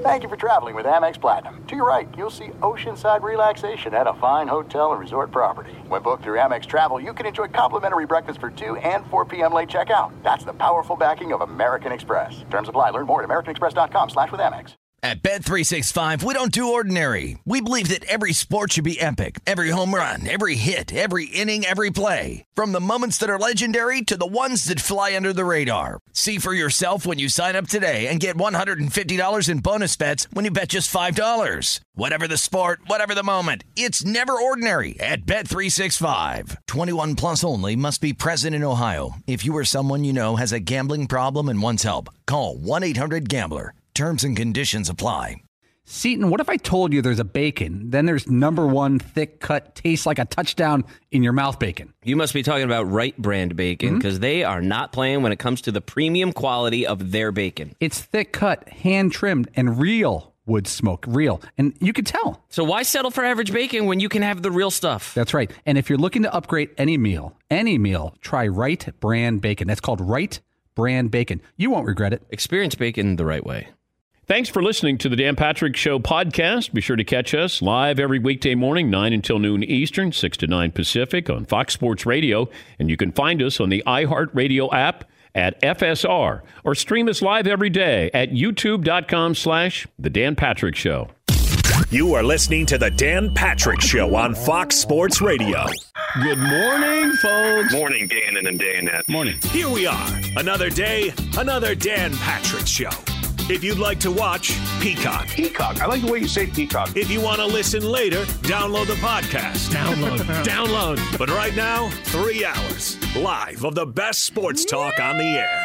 Thank you for traveling with Amex Platinum. To your right, you'll see oceanside relaxation at a fine hotel and resort property. When booked through Amex Travel, you can enjoy complimentary breakfast for 2 and 4 p.m. late checkout. That's the powerful backing of American Express. Terms apply. Learn more at americanexpress.com/withAmex. At Bet365, we don't do ordinary. We believe that every sport should be epic. Every home run, every hit, every inning, every play. From the moments that are legendary to the ones that fly under the radar. See for yourself when you sign up today and get $150 in bonus bets when you bet just $5. Whatever the sport, whatever the moment, it's never ordinary at Bet365. 21 plus only. Must be present in Ohio. If you or someone you know has a gambling problem and wants help, call 1-800-GAMBLER. Terms and conditions apply. Seton, what if I told you there's a bacon, then there's number one thick cut, tastes like a touchdown in your mouth bacon? You must be talking about Wright Brand bacon, because they are not playing when it comes to the premium quality of their bacon. It's thick cut, hand trimmed, and real wood smoke. Real. And you can tell. So why settle for average bacon when you can have the real stuff? That's right. And if you're looking to upgrade any meal, try Wright Brand bacon. That's called Wright Brand bacon. You won't regret it. Experience bacon the right way. Thanks for listening to the Dan Patrick Show podcast. Be sure to catch us live every weekday morning, 9 until noon Eastern, 6 to 9 Pacific on Fox Sports Radio. And you can find us on the iHeartRadio app at FSR or stream us live every day at youtube.com/The Dan Patrick Show. You are listening to the Dan Patrick Show on Fox Sports Radio. Good morning, folks. Morning, Dan and Danette. Morning. Here we are. Another day, another Dan Patrick Show. If you'd like to watch, Peacock. Peacock. I like the way you say peacock. If you want to listen later, download the podcast. Download. But right now, 3 hours live of the best sports talk on the air.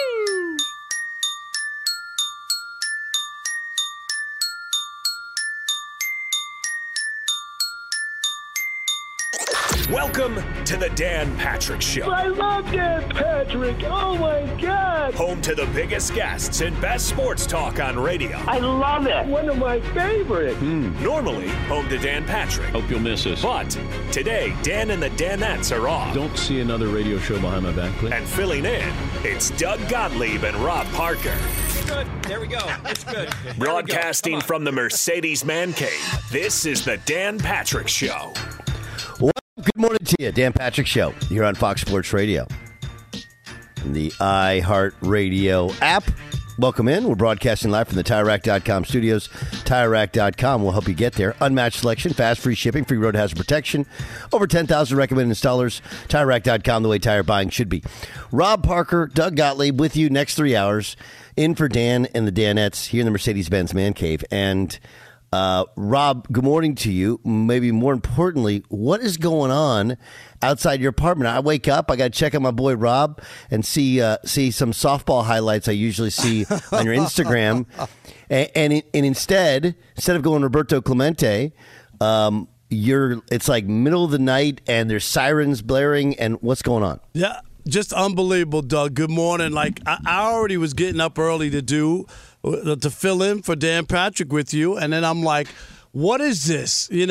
Welcome to the Dan Patrick Show. I love Dan Patrick. Oh, my God. Home to the biggest guests and best sports talk on radio. I love it. One of my favorites. Normally, home to Dan Patrick. Hope you'll miss us. But today, Dan and the Danettes are off. Don't see another radio show behind my back, please. And filling in, it's Doug Gottlieb and Rob Parker. Good. There we go. It's good. Broadcasting from the Mercedes Man Cave, this is the Dan Patrick Show. Good morning to you, Dan Patrick Show, here on Fox Sports Radio. The iHeartRadio app. Welcome in. We're broadcasting live from the TireRack.com studios. TireRack.com will help you get there. Unmatched selection, fast, free shipping, free road hazard protection. Over 10,000 recommended installers. TireRack.com, the way tire buying should be. Rob Parker, Doug Gottlieb with you next 3 hours. In for Dan and the Danettes here in the Mercedes-Benz Man Cave. And Rob, good morning to you. Maybe more importantly, what is going on outside your apartment? I wake up, I got to check on my boy Rob and see some softball highlights I usually see on your Instagram. And instead of going Roberto Clemente, it's like middle of the night and there's sirens blaring. And what's going on? Yeah, just unbelievable, Doug. Good morning. Like I already was getting up early to fill in for Dan Patrick with you, and then I'm like, what is this? And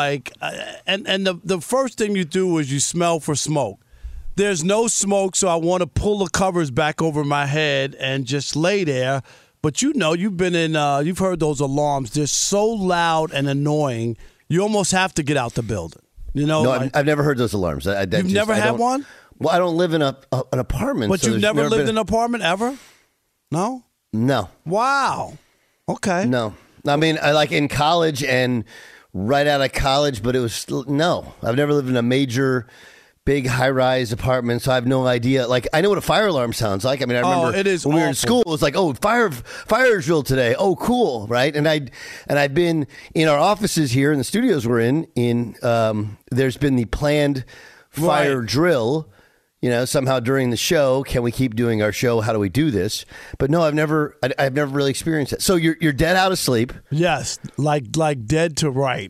the first thing you do is you smell for smoke. There's no smoke, so I want to pull the covers back over my head and just lay there. But you've been you've heard those alarms. They're so loud and annoying, you almost have to get out the building. No, I've never heard those alarms. You've never had one? Well, I don't live in an apartment. But you've never lived in an apartment ever? No? No. Wow. Okay. No. I mean, I like in college and right out of college, but it was no. I've never lived in a major, big high-rise apartment, so I have no idea. Like, I know what a fire alarm sounds like. I mean, I remember it is when we were in school, it was like, oh, fire is drill today. Oh, cool, right? And I've been in our offices here in the studios we're in there's been the planned fire drill. Somehow during the show, can we keep doing our show? How do we do this? But no, I've never really experienced it. So you're dead out of sleep. Yes, like dead to right.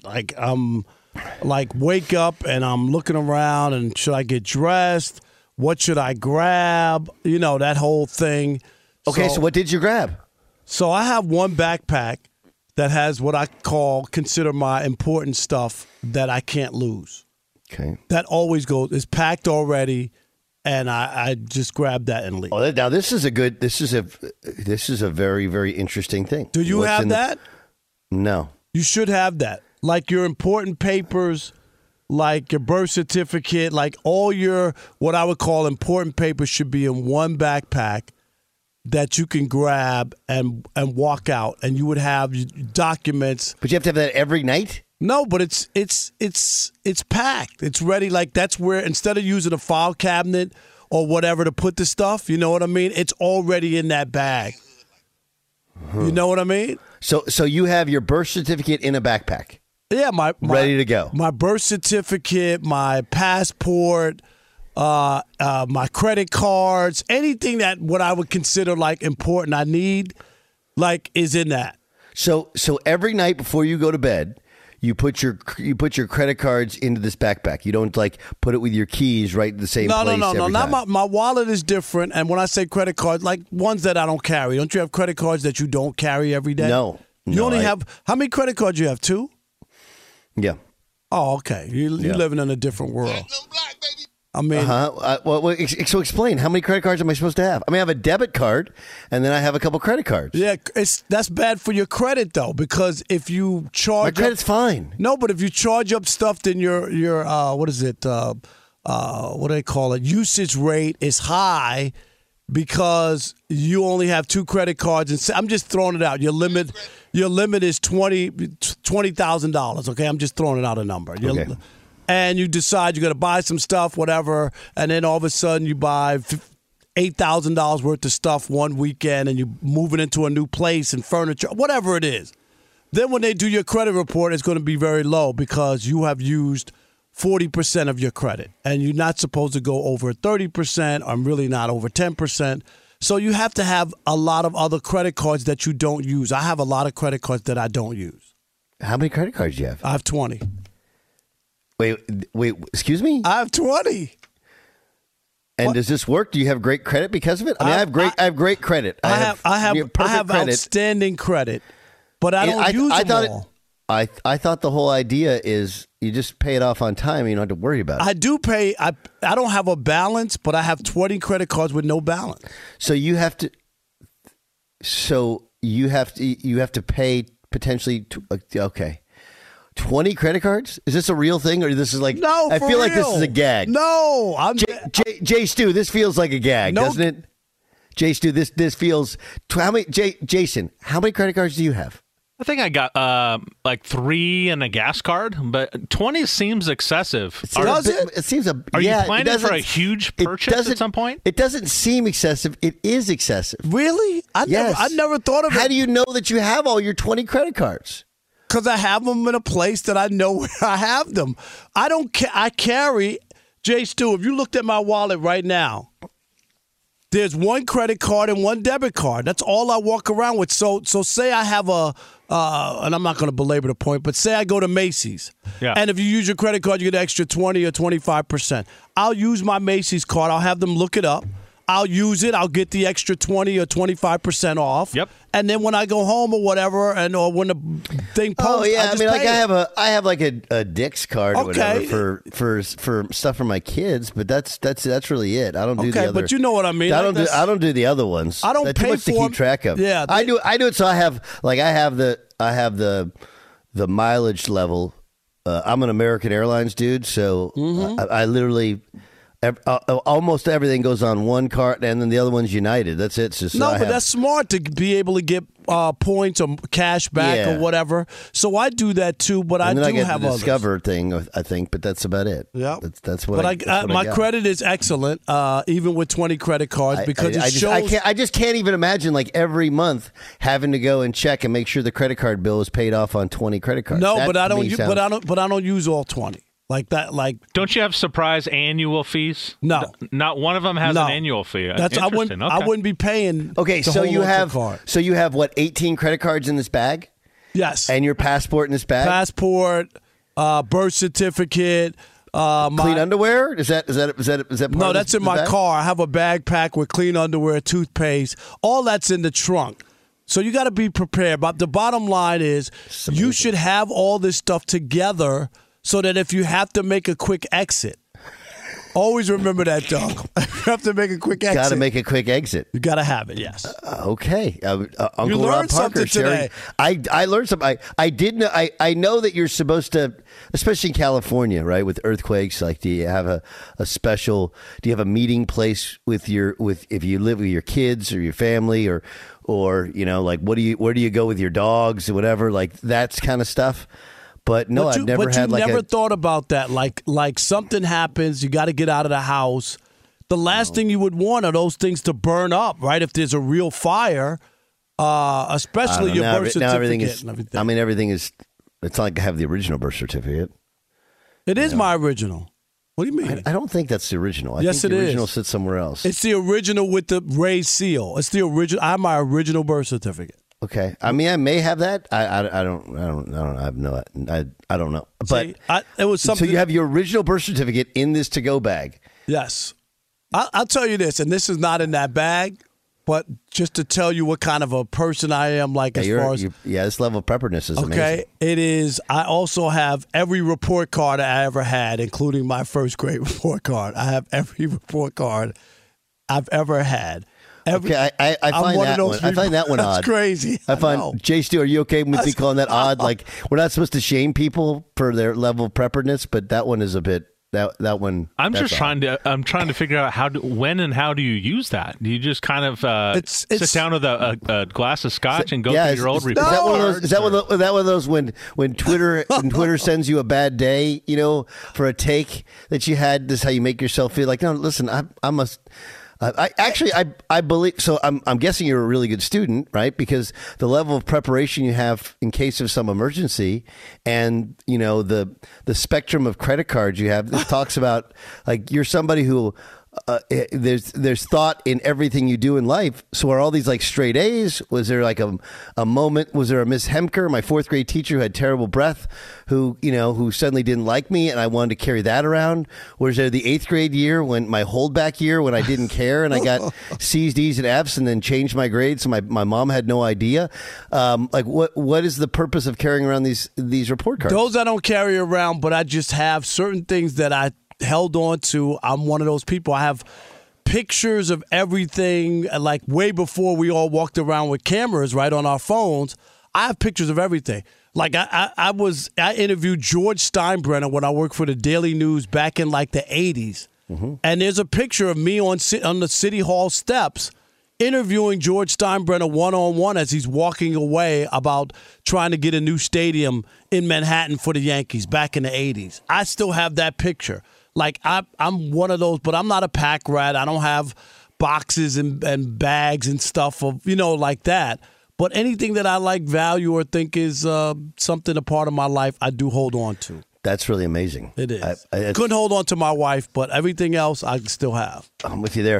Like wake up and I'm looking around and should I get dressed? What should I grab? That whole thing. Okay, so what did you grab? So I have one backpack that has what I consider my important stuff that I can't lose. Okay. That always goes. It's packed already. and I just grab that and leave. Oh, now this is a very, very interesting thing. Do you have that? No. You should have that. Like your important papers, like your birth certificate, like all your what I would call important papers should be in one backpack that you can grab and walk out, and you would have documents. But you have to have that every night? No, but it's packed. It's ready. Like that's where instead of using a file cabinet or whatever to put the stuff, you know what I mean? It's already in that bag. You know what I mean? So you have your birth certificate in a backpack? Yeah, my ready to go. My birth certificate, my passport, my credit cards, anything that what I would consider like important I need, like is in that. So every night before you go to bed, you put your credit cards into this backpack. You don't like put it with your keys right in the same place. No. Not my wallet is different. And when I say credit cards, like ones that I don't carry. Don't you have credit cards that you don't carry every day? No. You only have how many credit cards you have? 2? Yeah. Oh, okay. You're living in a different world. I mean, so explain, how many credit cards am I supposed to have? I mean, I have a debit card, and then I have a couple credit cards. Yeah, that's bad for your credit though, because if you charge, my credit's fine. No, but if you charge up stuff, then your what is it? What do they call it? Usage rate is high because you only have 2 credit cards, and I'm just throwing it out. Your limit is $20,000. Okay, I'm just throwing it out a number. Okay. And you decide you're going to buy some stuff, whatever, and then all of a sudden you buy $8,000 worth of stuff one weekend, and you're moving into a new place and furniture, whatever it is. Then when they do your credit report, it's going to be very low because you have used 40% of your credit, and you're not supposed to go over 30%. I'm really not over 10%. So you have to have a lot of other credit cards that you don't use. I have a lot of credit cards that I don't use. How many credit cards do you have? I have 20. Wait, excuse me? I have 20. And does this work? Do you have great credit because of it? I mean, I have great credit. I have credit. Outstanding credit, but I don't use them all. I thought the whole idea is you just pay it off on time and you don't have to worry about it. I do pay. I don't have a balance, but I have 20 credit cards with no balance. So you have to pay potentially. Okay. 20 credit cards? Is this a real thing, or this is like? No, I feel like this is a gag. No, I'm Jay Stu. This feels like a gag, doesn't it? Jay Stu, this feels. Jason, how many credit cards do you have? I think I got like 3 and a gas card, but 20 seems excessive. It seems Are you planning for a huge purchase at some point? It doesn't seem excessive. It is excessive. Really? I never thought of it. How do you know that you have all your 20 credit cards? Because I have them in a place that I know where I have them. I carry, Jay Stu, if you looked at my wallet right now, there's 1 credit card and 1 debit card. That's all I walk around with. So say I have and I'm not going to belabor the point, but say I go to Macy's. Yeah. And if you use your credit card, you get an extra 20 or 25%. I'll use my Macy's card. I'll have them look it up. I'll use it. I'll get the extra 20 or 25% off. Yep. And then when I go home or whatever, or when the thing posts, I mean, like it. I have like a Dick's card or whatever for stuff for my kids, but that's really it. I don't do the other. But you know what I mean. I don't do the other ones. I don't pay too much for to keep track of. Yeah, I do it. So I have the mileage level. I'm an American Airlines dude, so I literally. Almost everything goes on one card, and then the other one's United. That's it. So that's smart to be able to get points or cash back or whatever. So I do that too, but I do have the others. Discover thing, I think, but that's about it. Yeah, that's what. But my credit is excellent, even with 20 credit cards, because it shows. I just can't even imagine like every month having to go and check and make sure the credit card bill is paid off on 20 credit cards. No, but I don't. But I don't use all 20. Like that, don't you have surprise annual fees? No, not one of them has an annual fee. I wouldn't be paying. Okay, so you have what 18 credit cards in this bag? Yes, and your passport in this bag. Passport, birth certificate. Clean underwear? Is that part No, that's in my car. I have a backpack with clean underwear, toothpaste. All that's in the trunk. So you got to be prepared. But the bottom line is, you should have all this stuff together, so that if you have to make a quick exit, Always remember that, Doug. You have to make a quick exit. Got to make a quick exit. You got to have it, yes. Okay. Uncle You Rob learned Parker something today. I learned something. I did know. I know that you're supposed to, especially in California, right, with earthquakes. Like, do you have a special? Do you have a meeting place with if you live with your kids or your family or like where do you go with your dogs or whatever, like that kind of stuff? But no, I've never had like never thought about that. Like something happens, you got to get out of the house. The last thing you would want are those things to burn up, right? If there's a real fire, especially your birth certificate. Everything is. It's not like I have the original birth certificate. It is my original. What do you mean? I don't think that's the original. Yes, think the original is. sits somewhere else. It's the original with the raised seal. It's the original. I have my original birth certificate. Okay, I mean, I may have that. I don't know. I don't know. But it was something. So you have your original birth certificate in this to-go bag. Yes, I'll tell you this, and this is not in that bag, but just to tell you what kind of a person I am. Like as far as this level of preparedness is amazing. Okay, it is. I also have every report card I ever had, including my first grade report card. I have every report card I've ever had. I find that one. I find that one odd. That's crazy. I find Jay Stu, are you okay with me calling that odd? Like, we're not supposed to shame people for their level of preparedness, but that one is a bit. That one. I'm trying to figure out when and how do you use that? Do you just kind of sit down with a glass of scotch and go through your old report? Is that one of those when Twitter sends you a bad day, for a take that you had? This is how you make yourself feel. Like, no, listen, I believe so. I'm guessing you're a really good student, right? Because the level of preparation you have in case of some emergency, and the spectrum of credit cards you have. This talks about like you're somebody who there's thought in everything you do in life. So are all these like straight A's? Was there like a moment? Was there a Miss Hemker, my fourth grade teacher who had terrible breath, who suddenly didn't like me and I wanted to carry that around? Was there the eighth grade year when my holdback year when I didn't care and I got C's, D's, and F's and then changed my grades so my mom had no idea? Like what is the purpose of carrying around these report cards? Those I don't carry around, but I just have certain things that I held on to. I'm one of those people. I have pictures of everything, like way before we all walked around with cameras right on our phones. I have pictures of everything. Like I interviewed George Steinbrenner when I worked for the Daily News back in like the 80s. Mm-hmm. And there's a picture of me on the City Hall steps interviewing George Steinbrenner one-on-one as he's walking away about trying to get a new stadium in Manhattan for the Yankees back in the 80s. I still have that picture. Like, I'm one of those, but I'm not a pack rat. I don't have boxes and bags and stuff of, like that. But anything that I like, value, or think is something a part of my life, I do hold on to. That's really amazing. It is. I couldn't hold on to my wife, but everything else I still have. I'm with you there.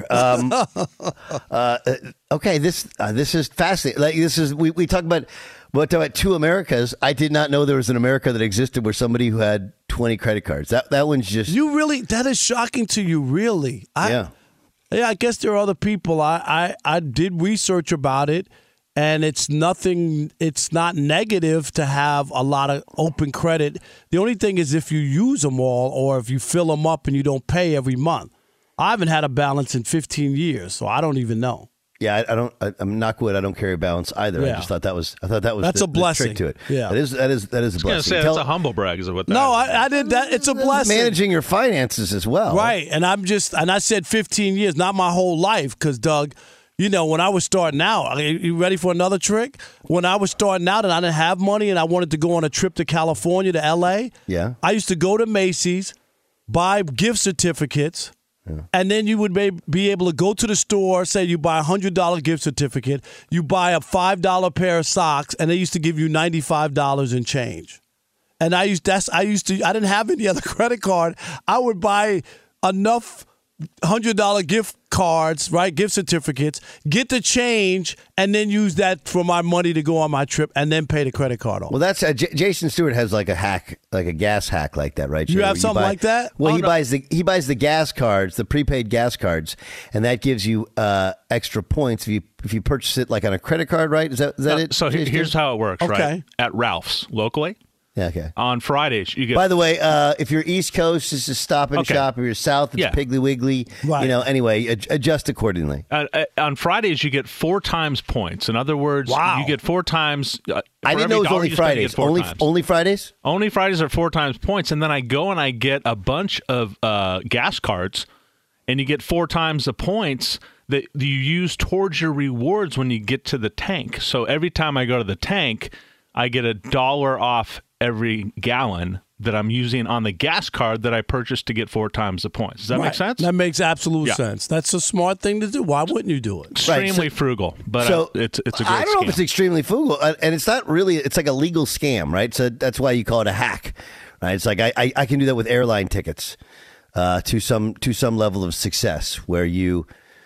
Okay, this is fascinating. Like we talk about two Americas. I did not know there was an America that existed where somebody who had 20 credit cards. That one's just that is shocking to you, really. Yeah, I guess there are other people. I did research about it. And it's not negative to have a lot of open credit. The only thing is if you use them all or if you fill them up and you don't pay every month. I haven't had a balance in 15 years, so I don't even know. Yeah, I'm not good. I don't carry a balance either. Yeah. I just thought that was that's a blessing. The trick to it. Yeah, that is a blessing. I was say that's a humble brag. Is what that no, is. I did that. It's a blessing. Managing your finances as well, right? And I said 15 years, not my whole life, because Doug. When I was starting out, you ready for another trick? When I was starting out and I didn't have money and I wanted to go on a trip to California, to L.A., yeah, I used to go to Macy's, buy gift certificates, and then you would be able to go to the store, say you buy a $100 gift certificate, you buy a $5 pair of socks, and they used to give you $95 in change. And I didn't have any other credit card. I would buy enough $100 gift cards, right? Gift certificates, get the change, and then use that for my money to go on my trip, and then pay the credit card off. Well, that's Jason Stewart has like a hack, like a gas hack like that, right? You have something like that? Well, he buys the gas cards, the prepaid gas cards, and that gives you extra points if you purchase it like on a credit card, right? Is that it? So here's how it works, okay. Right? At Ralph's locally, Yeah, okay. On Fridays, you get. By the way, if you're East Coast, this is Stop and Shop. If you're South, it's Piggly Wiggly. Right. Anyway, adjust accordingly. On Fridays, you get 4 times points. In other words, you get 4 times. I didn't know it was only Fridays. Only Fridays? Only Fridays are 4 times points. And then I go and I get a bunch of gas cards, and you get 4 times the points that you use towards your rewards when you get to the tank. So every time I go to the tank, I get $1 off every gallon that I'm using on the gas card that I purchased to get 4 times the points. Does that make sense? That makes absolute sense. That's a smart thing to do. Why wouldn't you do it? Extremely frugal, but it's a great I don't know scam. if it's extremely frugal, and it's not really. It's like a legal scam, right? So that's why you call it a hack, right? It's like I can do that with airline tickets to some level of success, where you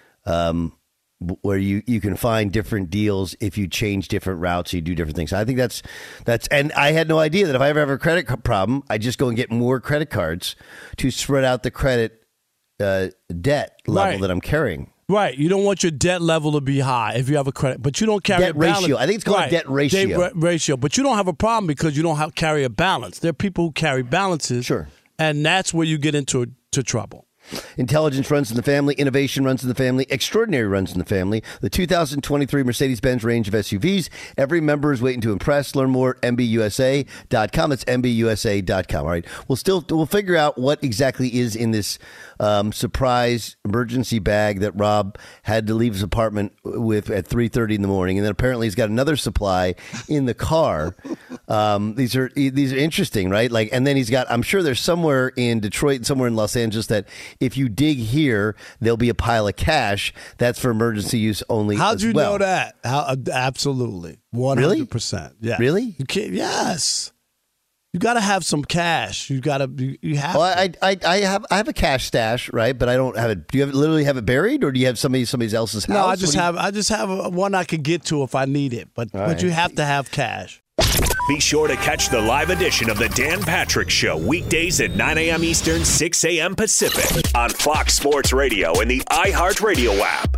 can find different deals if you change different routes, you do different things. I think that's and I had no idea that if I ever have a credit problem, I just go and get more credit cards to spread out the credit debt level that I'm carrying. Right. You don't want your debt level to be high if you have a credit, but you don't carry debt a balance. ratio. I think it's called debt ratio. Ratio, but you don't have a problem because you don't carry a balance. There are people who carry balances. Sure. And that's where you get into trouble. Intelligence runs in the family. Innovation runs in the family. Extraordinary runs in the family. The 2023 Mercedes-Benz range of SUVs. Every member is waiting to impress. Learn more at MBUSA.com. It's MBUSA.com. All right. We'll figure out what exactly is in this surprise emergency bag that Rob had to leave his apartment with at 3:30 in the morning, and then apparently he's got another supply in the car. These are interesting, right? Like, and then he's got. I'm sure there's somewhere in Detroit and somewhere in Los Angeles that if you dig here, there'll be a pile of cash. That's for emergency use only. How'd you know that? Absolutely, 100%. Yeah, really? You can't. Yes. You got to have some cash. You have. Well, I have a cash stash, right? But I don't have it. Do you literally have it buried, or do you have somebody else's house? No, I just have one I could get to if I need it. But you have to have cash. Be sure to catch the live edition of the Dan Patrick Show weekdays at 9 a.m. Eastern, 6 a.m. Pacific on Fox Sports Radio and the iHeartRadio app.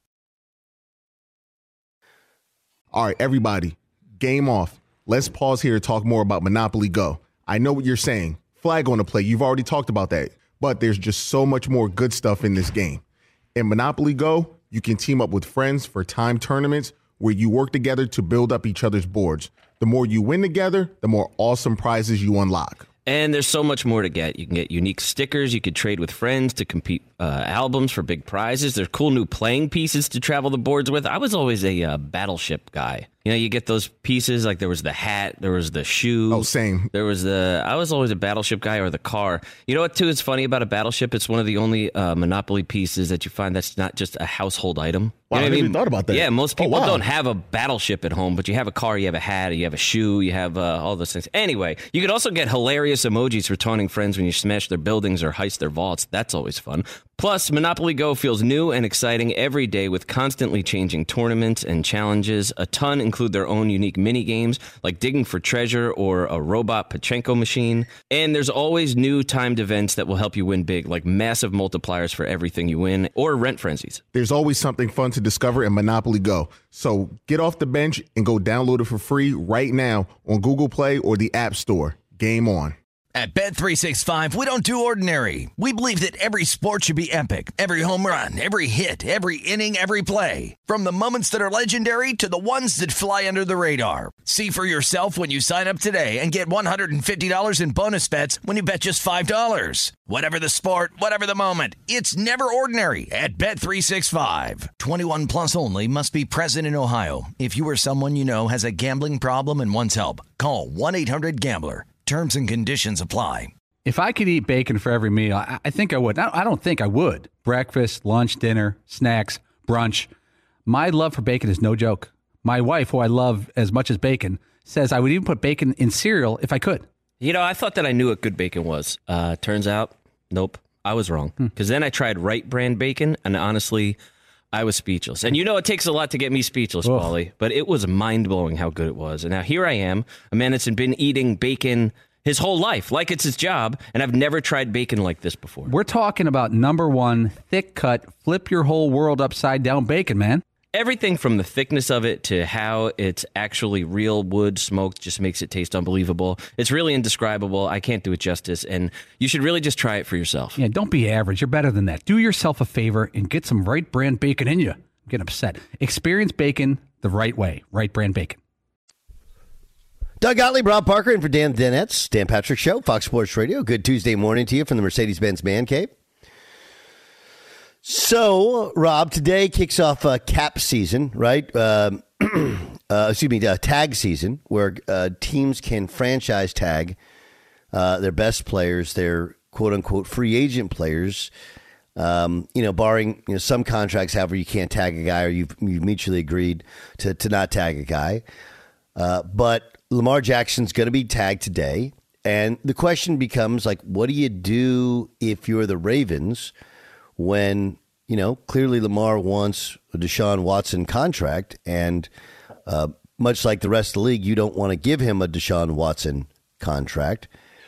All right, everybody, game off. Let's pause here to talk more about Monopoly Go. I know what you're saying. Flag on the play. You've already talked about that. But there's just so much more good stuff in this game. In Monopoly Go, you can team up with friends for timed tournaments where you work together to build up each other's boards. The more you win together, the more awesome prizes you unlock. And there's so much more to get. You can get unique stickers. You could trade with friends to compete albums for big prizes. There's cool new playing pieces to travel the boards with. I was always a battleship guy. You know, you get those pieces, like there was the hat, there was the shoe. Oh, same. I was always a battleship guy, or the car. You know what, too, is funny about a battleship? It's one of the only Monopoly pieces that you find that's not just a household item. Wow, I never even thought about that. Yeah, most people don't have a battleship at home, but you have a car, you have a hat, you have a shoe, you have all those things. Anyway, you could also get hilarious emojis for taunting friends when you smash their buildings or heist their vaults. That's always fun. Plus, Monopoly Go feels new and exciting every day with constantly changing tournaments and challenges. A ton include their own unique mini games like digging for treasure or a robot Pachinko machine. And there's always new timed events that will help you win big, like massive multipliers for everything you win or rent frenzies. There's always something fun to discover in Monopoly Go. So get off the bench and go download it for free right now on Google Play or the App Store. Game on. At Bet365, we don't do ordinary. We believe that every sport should be epic. Every home run, every hit, every inning, every play. From the moments that are legendary to the ones that fly under the radar. See for yourself when you sign up today and get $150 in bonus bets when you bet just $5. Whatever the sport, whatever the moment, it's never ordinary at Bet365. 21 plus only. Must be present in Ohio. If you or someone you know has a gambling problem and wants help, call 1-800-GAMBLER. Terms and conditions apply. If I could eat bacon for every meal, I think I would. I don't think I would. Breakfast, lunch, dinner, snacks, brunch. My love for bacon is no joke. My wife, who I love as much as bacon, says I would even put bacon in cereal if I could. You know, I thought that I knew what good bacon was. Turns out, nope, I was wrong. Because then I tried Wright brand bacon, and honestly, I was speechless. And you know it takes a lot to get me speechless, Paulie, but it was mind-blowing how good it was. And now here I am, a man that's been eating bacon his whole life, like it's his job, and I've never tried bacon like this before. We're talking about number one, thick-cut, flip your whole world upside-down bacon, man. everything from the thickness of it to how it's actually real wood smoked just makes it taste unbelievable. It's really indescribable. I can't do it justice, and you should really just try it for yourself. Yeah, don't be average. You're better than that. Do yourself a favor and get some Right Brand bacon in you. I'm getting upset. Experience bacon the right way. Right Brand bacon. Doug Gottlieb, Rob Parker, and for Dan Denetz, Dan Patrick Show, Fox Sports Radio. Good Tuesday morning to you from the Mercedes-Benz Man Cave. So, Rob, today kicks off cap season, right? Tag season, where teams can franchise tag their best players, their quote-unquote free agent players, barring some contracts, however, you can't tag a guy or you've mutually agreed to not tag a guy. But Lamar Jackson's going to be tagged today. And the question becomes, what do you do if you're the Ravens when, clearly Lamar wants a Deshaun Watson contract, and much like the rest of the league, you don't want to give him a Deshaun Watson contract.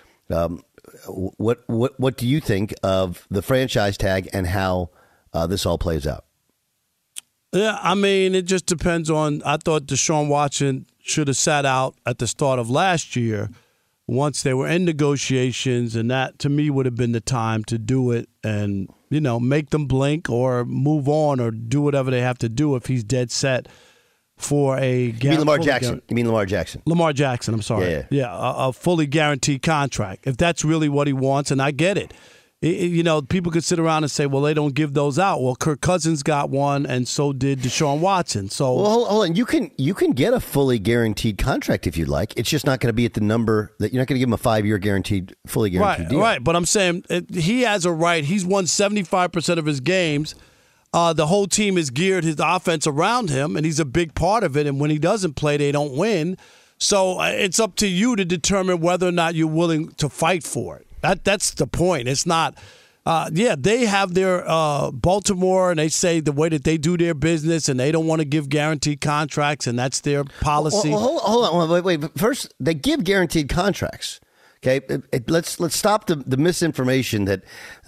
What do you think of the franchise tag and how this all plays out? Yeah, I mean, it just depends on. I thought Deshaun Watson should have sat out at the start of last year once they were in negotiations, and that to me would have been the time to do it and make them blink or move on or do whatever they have to do if he's dead set for a. You mean Lamar Jackson? Lamar Jackson, I'm sorry. Yeah, a fully guaranteed contract. If that's really what he wants, and I get it. People could sit around and say, well, they don't give those out. Well, Kirk Cousins got one, and so did Deshaun Watson. So, well, hold on. You can get a fully guaranteed contract if you'd like. It's just not going to be at the number that you're not going to give him a 5-year fully guaranteed deal. Right. But I'm saying he has a right. He's won 75% of his games. The whole team is geared his offense around him, and he's a big part of it. And when he doesn't play, they don't win. So it's up to you to determine whether or not you're willing to fight for it. That's the point. It's not. They have their Baltimore, and they say the way that they do their business, and they don't want to give guaranteed contracts, and that's their policy. Well, hold on, wait. First, they give guaranteed contracts. Okay, let's stop the misinformation that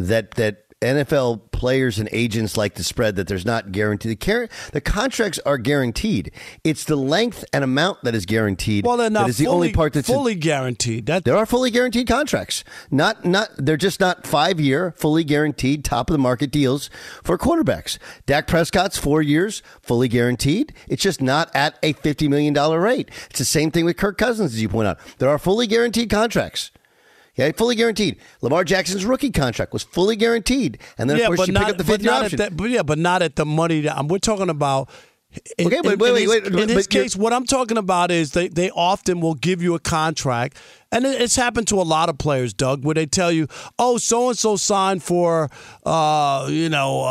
NFL players and agents like to spread that there's not guaranteed. The contracts are guaranteed. It's the length and amount that is guaranteed. Well, they're not that is the only part that's fully guaranteed. There are fully guaranteed contracts. They're just not 5-year fully guaranteed top of the market deals for quarterbacks. Dak Prescott's 4 years fully guaranteed. It's just not at a $50 million rate. It's the same thing with Kirk Cousins, as you point out. There are fully guaranteed contracts. Yeah, fully guaranteed. Lamar Jackson's rookie contract was fully guaranteed, and then of course you pick up the 5th-year option. But not at the money that we're talking about. Wait. In his case, what I'm talking about is they often will give you a contract, and it's happened to a lot of players, Doug, where they tell you, oh, so-and-so signed for, $500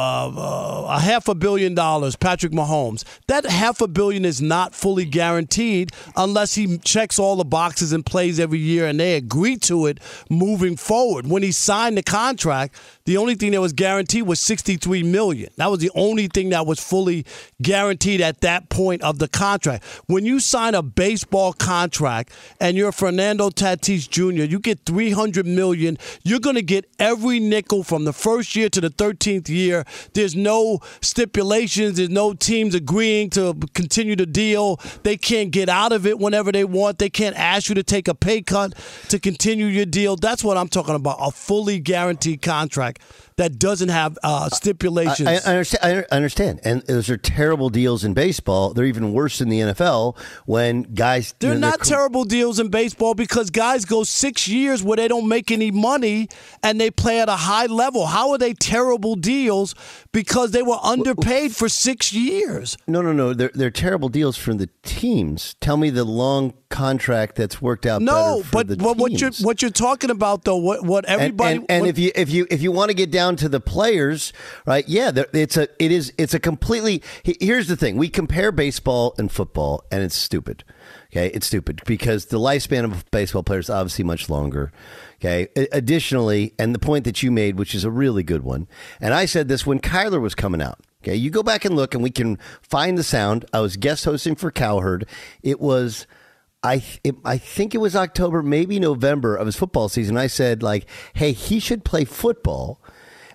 million, Patrick Mahomes. That $500 million is not fully guaranteed unless he checks all the boxes and plays every year, and they agree to it moving forward. When he signed the contract, the only thing that was guaranteed was $63 million. That was the only thing that was fully guaranteed at that point of the contract. When you sign a baseball contract and you're Fernando Tatis Jr., you get $300 million. You're going to get every nickel from the first year to the 13th year. There's no stipulations. There's no teams agreeing to continue the deal. They can't get out of it whenever they want. They can't ask you to take a pay cut to continue your deal. That's what I'm talking about, a fully guaranteed contract that doesn't have stipulations. I understand. And those are terrible deals in baseball. They're even worse in the NFL when guys... They're not terrible deals in baseball because guys go 6 years where they don't make any money and they play at a high level. How are they terrible deals? Because they were underpaid for 6 years. No. They're terrible deals for the teams. Tell me the long contract that's worked out better for the teams. what you're talking about though, what everybody if you want to get down to the players, right? Yeah, it's a completely. Here's the thing: we compare baseball and football, and it's stupid. Okay, it's stupid because the lifespan of baseball players is obviously much longer. Okay, additionally, and the point that you made, which is a really good one, and I said this when Kyler was coming out. Okay, you go back and look, and we can find the sound. I was guest hosting for Cowherd. It was. I think it was October, maybe November of his football season. I said, hey, he should play football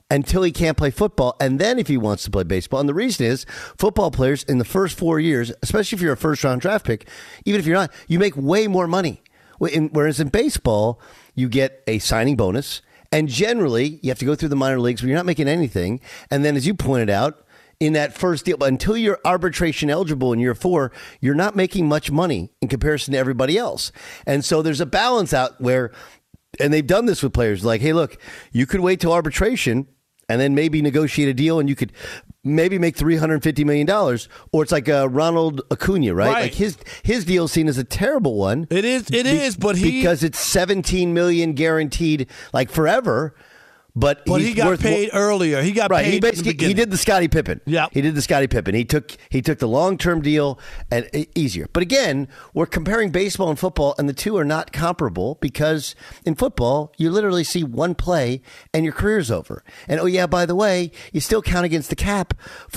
until he can't play football, and then if he wants to play baseball. And the reason is football players in the first 4 years, especially if you're a first-round draft pick, even if you're not, you make way more money. Whereas in baseball, you get a signing bonus, and generally you have to go through the minor leagues where you're not making anything. And then, as you pointed out, in that first deal, but until you're arbitration eligible in year 4, you're not making much money in comparison to everybody else. And so there's a balance out where, and they've done this with players, like, hey, look, you could wait till arbitration and then maybe negotiate a deal and you could maybe make $350 million. Or it's like Ronald Acuna, right? Like his deal is seen as a terrible one. It is, but because it's $17 million guaranteed like forever. But he got paid earlier. He got paid. He did the Scottie Pippen. Yeah, he did the Scottie Pippen. He took the long-term deal and easier. But again, we're comparing baseball and football, and the two are not comparable because in football you literally see one play and your career's over. And oh yeah, by the way, you still count against the cap.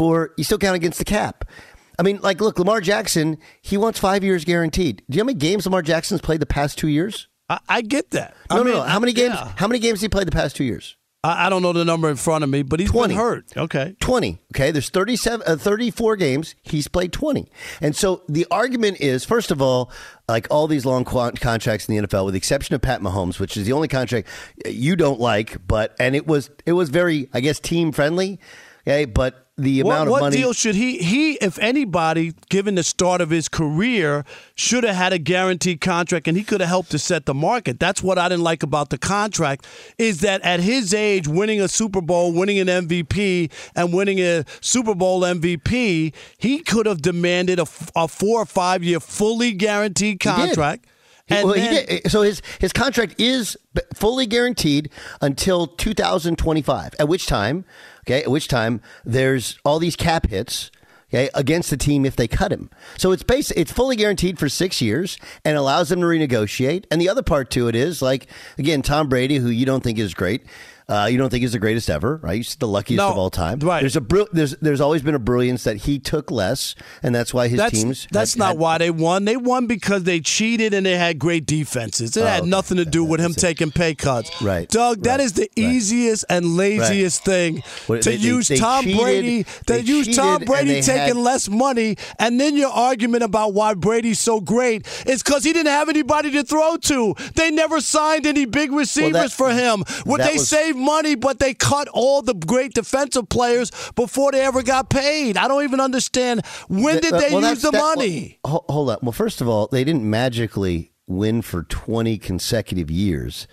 I mean, like, look, Lamar Jackson, he wants 5 years guaranteed. Do you know how many games Lamar Jackson's played the past 2 years? I get that. No. How many games? Yeah. How many games did he play the past 2 years? I don't know the number in front of me, but he's 20. Been hurt. Okay. 20. Okay. There's 34 games. He's played 20. And so the argument is, first of all, like all these long contracts in the NFL, with the exception of Pat Mahomes, which is the only contract you don't like, and it was very, I guess, team friendly. Okay. But the amount of money. What deal should he, if anybody, given the start of his career, should have had a guaranteed contract and he could have helped to set the market? That's what I didn't like about the contract, is that at his age, winning a Super Bowl, winning an MVP, and winning a Super Bowl MVP, he could have demanded a 4 or 5 year fully guaranteed contract. He did. So his contract is fully guaranteed until 2025, at which time there's all these cap hits, okay, against the team if they cut him. So it's fully guaranteed for 6 years and allows them to renegotiate. And the other part to it is, like, again, Tom Brady, who you don't think is great. You don't think he's the greatest ever, right? He's the luckiest of all time. Right. There's always been a brilliance that he took less, and that's why his teams. That's not why they won. They won because they cheated and they had great defenses. It had nothing to do with him taking pay cuts. Right, Doug. That is the easiest and laziest thing to use Tom Brady. To use Tom Brady taking less money, and then your argument about why Brady's so great is because he didn't have anybody to throw to. They never signed any big receivers for him. They saved money, but they cut all the great defensive players before they ever got paid. I don't even understand when did they use the money. Hold up. Well, first of all, they didn't magically win for 20 consecutive years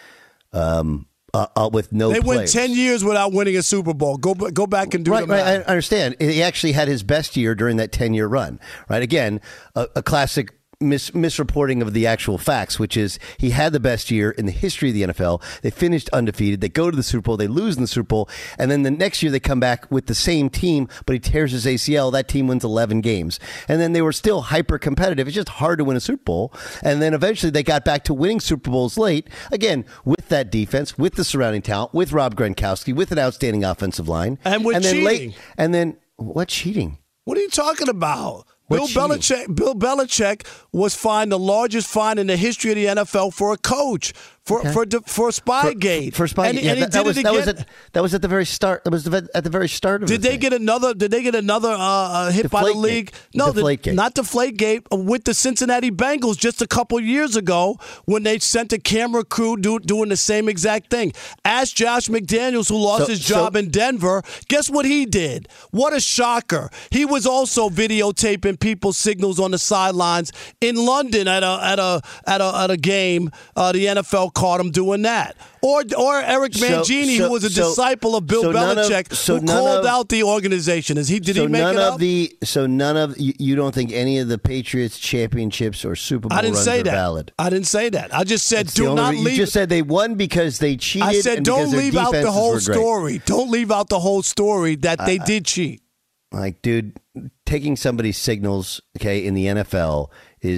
with no They players. went 10 years without winning a Super Bowl. Go back and do the math. Right, I understand. He actually had his best year during that 10-year run. Right, again, a classic misreporting of the actual facts, which is he had the best year in the history of the NFL. They finished undefeated. They go to the Super Bowl. They lose in the Super Bowl. And then the next year they come back with the same team, but he tears his ACL. That team wins 11 games. And then they were still hyper competitive. It's just hard to win a Super Bowl. And then eventually they got back to winning Super Bowls late, again, with that defense, with the surrounding talent, with Rob Gronkowski, with an outstanding offensive line. And with cheating. What cheating? What are you talking about? Bill Belichick was fined the largest fine in the history of the NFL for a coach for Spygate. For Spygate, and he did it again. That was at the very start. That was at the very start of it. Did they get another hit by the league? No, not Deflategate. With the Cincinnati Bengals just a couple years ago when they sent a camera crew doing the same exact thing. Ask Josh McDaniels, who lost his job in Denver. Guess what he did? What a shocker! He was also videotaping people's signals on the sidelines in London at a game. The NFL caught him doing that. Or Eric Mangini, who was a disciple of Bill Belichick, who called out the organization. Did he make it up? So none of you don't think any of the Patriots championships or Super Bowl runs are valid? I didn't say that. I just said You just said they won because they cheated. I said don't leave out the whole story. Don't leave out the whole story that they did cheat. Like, dude, taking somebody's signals, okay, in the NFL is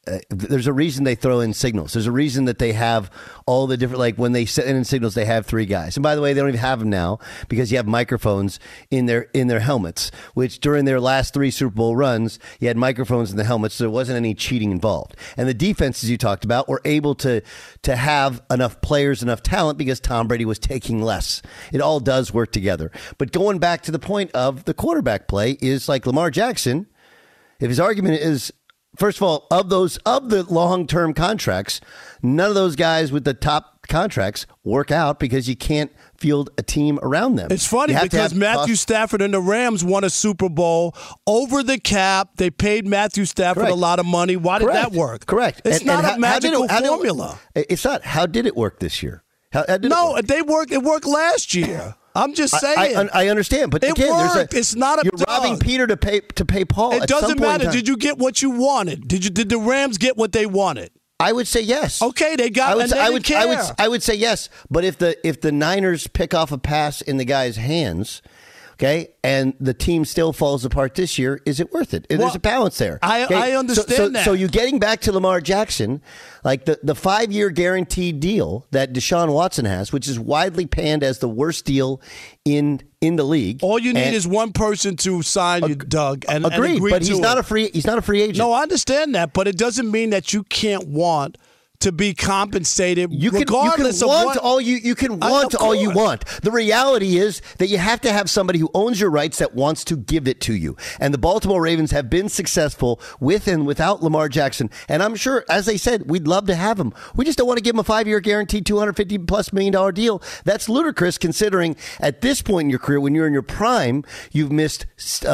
there's a reason they throw in signals. There's a reason that they have all the different, like when they send in signals, they have 3 guys. And by the way, they don't even have them now because you have microphones in their helmets, which during their last 3 Super Bowl runs, you had microphones in the helmets, so there wasn't any cheating involved. And the defenses you talked about were able to have enough players, enough talent because Tom Brady was taking less. It all does work together. But going back to the point of the quarterback play is like Lamar Jackson, if his argument is, first of all, of the long-term contracts, none of those guys with the top contracts work out because you can't field a team around them. It's funny because Matthew Stafford and the Rams won a Super Bowl over the cap. They paid Matthew Stafford a lot of money. Why did that work? Correct. It's not a magical formula. It's not. How did it work this year? It worked last year. I'm just saying. I understand, but it again, worked. It's not a. You're robbing Peter to pay Paul. It doesn't matter. Did you get what you wanted? Did the Rams get what they wanted? I would say yes. Okay, they got. I would say yes. But if the Niners pick off a pass in the guy's hands, okay, and the team still falls apart this year, is it worth it? There's a balance there. I understand that. So you're getting back to Lamar Jackson, like the 5-year guaranteed deal that Deshaun Watson has, which is widely panned as the worst deal in the league. All you need is one person to sign you, Doug. And agreed, agree but he's not a free agent. No, I understand that, but it doesn't mean that you can't want to be compensated regardless of what. You can want all you want. The reality is that you have to have somebody who owns your rights that wants to give it to you. And the Baltimore Ravens have been successful with and without Lamar Jackson. And I'm sure, as they said, we'd love to have him. We just don't want to give him a 5-year guaranteed $250+ million deal. That's ludicrous considering at this point in your career, when you're in your prime, you've missed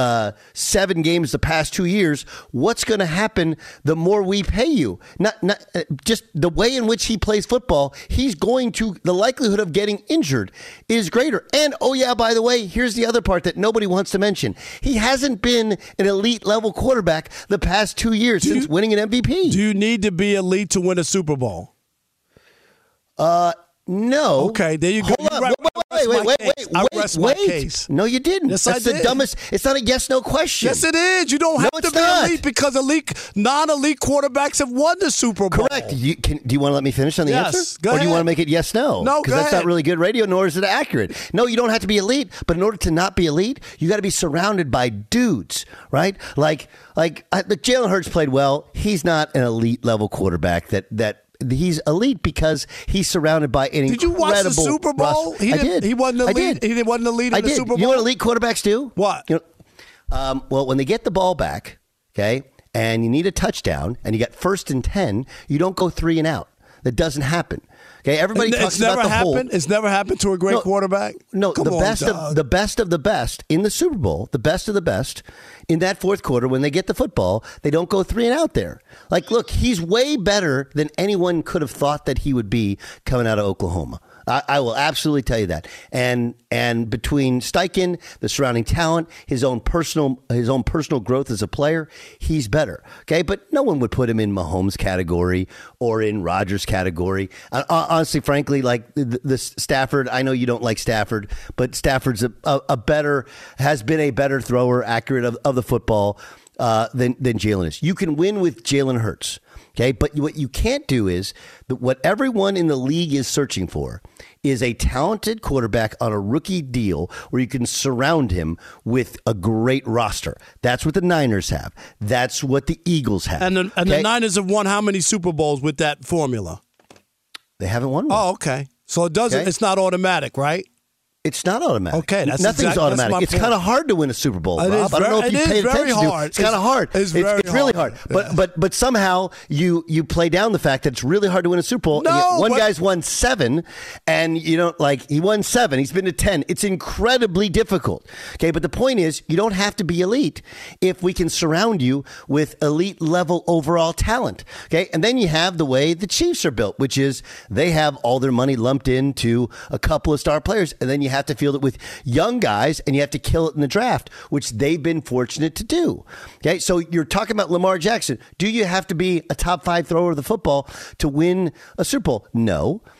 7 games the past 2 years. What's going to happen the more we pay you? Not just the way in which he plays football, the likelihood of getting injured is greater. And, by the way, here's the other part that nobody wants to mention. He hasn't been an elite level quarterback the past 2 years since winning an MVP. Do you need to be elite to win a Super Bowl? No. Okay, there you go. Wait. I rest my case. No, you didn't. Yes, That's I did. The dumbest. It's not a yes/no question. Yes, it is. You don't have to be elite because non-elite quarterbacks have won the Super Bowl. Correct. Do you want to let me finish on the answer? Go or ahead. do you want to make it yes/no? No, because that's not really good radio, nor is it accurate. No, you don't have to be elite, but in order to not be elite, you got to be surrounded by dudes, right? Like Jalen Hurts played well. He's not an elite level quarterback that. He's elite because he's surrounded by an incredible. Did you watch the Super Bowl? I did. He wasn't elite. He wasn't elite in the Super Bowl. You know what elite quarterbacks do? What? Well, when they get the ball back, okay, and you need a touchdown, and you got 1st and 10, you don't go 3 and out. That doesn't happen. Okay, everybody talks about the whole. It's never happened to a great quarterback. No, the best of the best in the Super Bowl, the best of the best in that fourth quarter when they get the football, they don't go 3 and out there. Like, look, he's way better than anyone could have thought that he would be coming out of Oklahoma. I will absolutely tell you that. And between Steichen, the surrounding talent, his own personal growth as a player, he's better. Okay, but no one would put him in Mahomes category or in Rodgers category. Honestly, frankly, like the Stafford. I know you don't like Stafford, but Stafford's has been a better thrower, accurate of the football than Jalen is. You can win with Jalen Hurts. Okay, but what you can't do is that what everyone in the league is searching for is a talented quarterback on a rookie deal where you can surround him with a great roster. That's what the Niners have. That's what the Eagles have. And the Niners have won how many Super Bowls with that formula? They haven't won one. Oh, okay. So it doesn't. Okay. It's not automatic, right? It's not automatic. Okay, nothing's automatic. It's kind of hard to win a Super Bowl, Rob. I don't know if you paid attention to it. It's kind of hard. It's really hard. But somehow you play down the fact that it's really hard to win a Super Bowl. No, one guy's won 7, and he won 7. He's been to 10. It's incredibly difficult. Okay, but the point is, you don't have to be elite if we can surround you with elite level overall talent. Okay, and then you have the way the Chiefs are built, which is they have all their money lumped into a couple of star players, and then you have to field it with young guys, and you have to kill it in the draft, which they've been fortunate to do. Okay, so you're talking about Lamar Jackson. Do you have to be a top 5 thrower of the football to win a Super Bowl? No.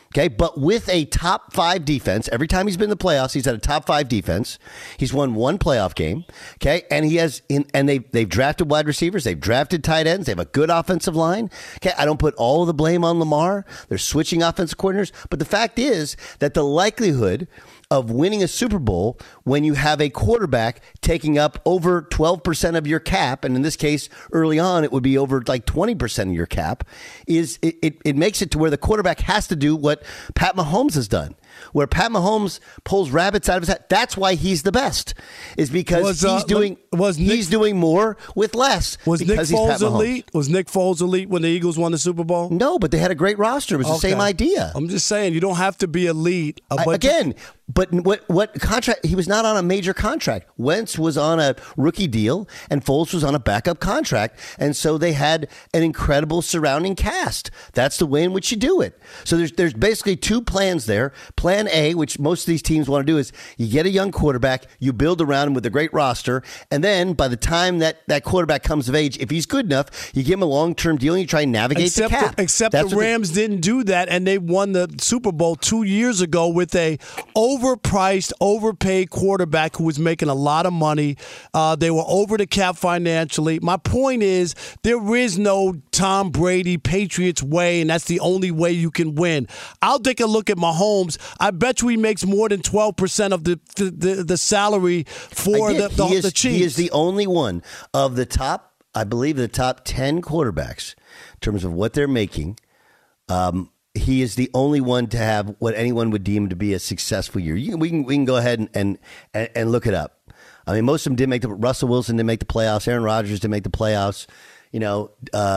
Okay, but with a top 5 defense, every time he's been in the playoffs, he's had a top 5 defense. He's won 1 playoff game. Okay, and they've drafted wide receivers, they've drafted tight ends, they have a good offensive line. Okay, I don't put all of the blame on Lamar. They're switching offensive coordinators, but the fact is that the likelihood of winning a Super Bowl when you have a quarterback taking up over 12% of your cap, and in this case, early on, it would be over like 20% of your cap, it makes it to where the quarterback has to do what Pat Mahomes has done. Where Pat Mahomes pulls rabbits out of his hat. That's why he's the best. Is because he's doing more with less. Was Nick Foles elite? Was Nick Foles elite when the Eagles won the Super Bowl? No, but they had a great roster. It was the same idea. I'm just saying you don't have to be elite. But what contract? He was not on a major contract. Wentz was on a rookie deal, and Foles was on a backup contract, and so they had an incredible surrounding cast. That's the way in which you do it. So there's basically 2 plans there. Plan A, which most of these teams want to do, is you get a young quarterback, you build around him with a great roster, and then by the time that quarterback comes of age, if he's good enough, you give him a long-term deal and you try and navigate the cap. Except the Rams didn't do that, and they won the Super Bowl 2 years ago with a overpriced, overpaid quarterback who was making a lot of money. They were over the cap financially. My point is there is no Tom Brady Patriots way, and that's the only way you can win. I'll take a look at Mahomes. I bet you he makes more than 12% of the salary for the Chiefs. He is the only one of the top, I believe, the top 10 quarterbacks in terms of what they're making. He is the only one to have what anyone would deem to be a successful year. We can go ahead and look it up. I mean, most of them didn't make Russell Wilson didn't make the playoffs. Aaron Rodgers didn't make the playoffs. You know,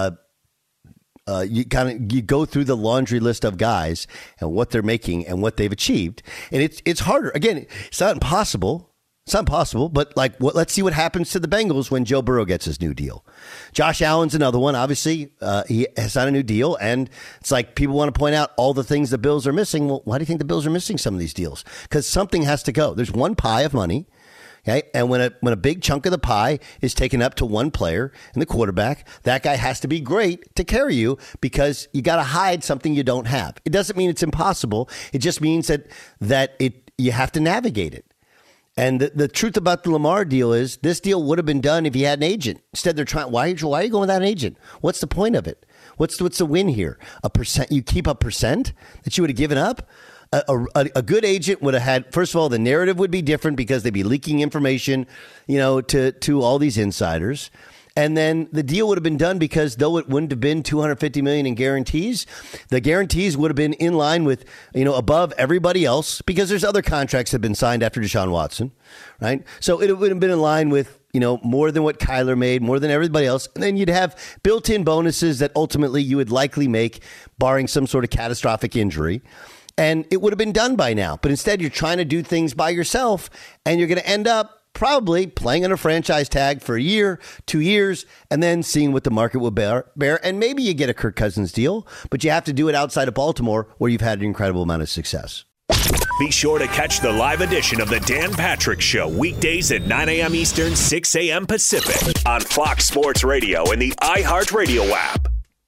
you go through the laundry list of guys and what they're making and what they've achieved, and it's harder. Again, it's not impossible. It's not impossible, but let's see what happens to the Bengals when Joe Burrow gets his new deal. Josh Allen's another one. Obviously, he has signed a new deal, and it's like people want to point out all the things the Bills are missing. Well, why do you think the Bills are missing some of these deals? Because something has to go. There's one pie of money. Okay, and when a big chunk of the pie is taken up to one player and the quarterback, that guy has to be great to carry you because you got to hide something you don't have. It doesn't mean it's impossible. It just means that you have to navigate it. And the truth about the Lamar deal is this deal would have been done if he had an agent. Instead, they're trying. Why are you going without an agent? What's the point of it? What's the win here? A percent? You keep a percent that you would have given up. A good agent would have had, first of all, the narrative would be different because they'd be leaking information, to all these insiders. And then the deal would have been done because though it wouldn't have been $250 million in guarantees, the guarantees would have been in line with, above everybody else because there's other contracts that have been signed after Deshaun Watson, right? So it would have been in line with, more than what Kyler made, more than everybody else. And then you'd have built-in bonuses that ultimately you would likely make, barring some sort of catastrophic injury. And it would have been done by now. But instead, you're trying to do things by yourself, and you're going to end up probably playing on a franchise tag for a year, 2 years, and then seeing what the market will bear. And maybe you get a Kirk Cousins deal, but you have to do it outside of Baltimore, where you've had an incredible amount of success. Be sure to catch the live edition of the Dan Patrick Show weekdays at 9 a.m. Eastern, 6 a.m. Pacific on Fox Sports Radio and the iHeartRadio app.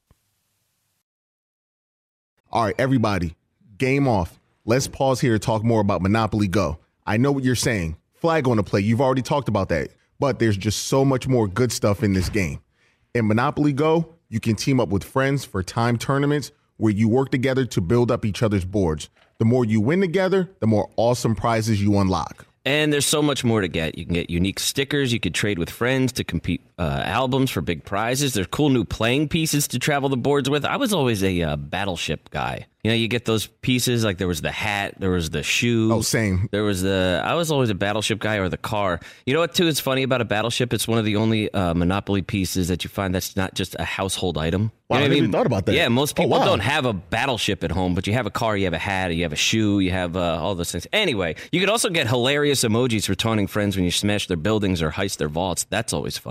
All right, everybody. Game off. Let's pause here to talk more about Monopoly Go. I know what you're saying. Flag on the play. You've already talked about that. But there's just so much more good stuff in this game. In Monopoly Go, you can team up with friends for time tournaments where you work together to build up each other's boards. The more you win together, the more awesome prizes you unlock. And there's so much more to get. You can get unique stickers. You could trade with friends to compete albums for big prizes. There's cool new playing pieces to travel the boards with. I was always a Battleship guy. You get those pieces, like there was the hat, there was the shoe. Oh, same. I was always a Battleship guy, or the car. You know what, too, is funny about a Battleship? It's one of the only Monopoly pieces that you find that's not just a household item. Wow, I never even thought about that. Yeah, most people don't have a Battleship at home, but you have a car, you have a hat, you have a shoe, you have all those things. Anyway, you could also get hilarious emojis for taunting friends when you smash their buildings or heist their vaults. That's always fun.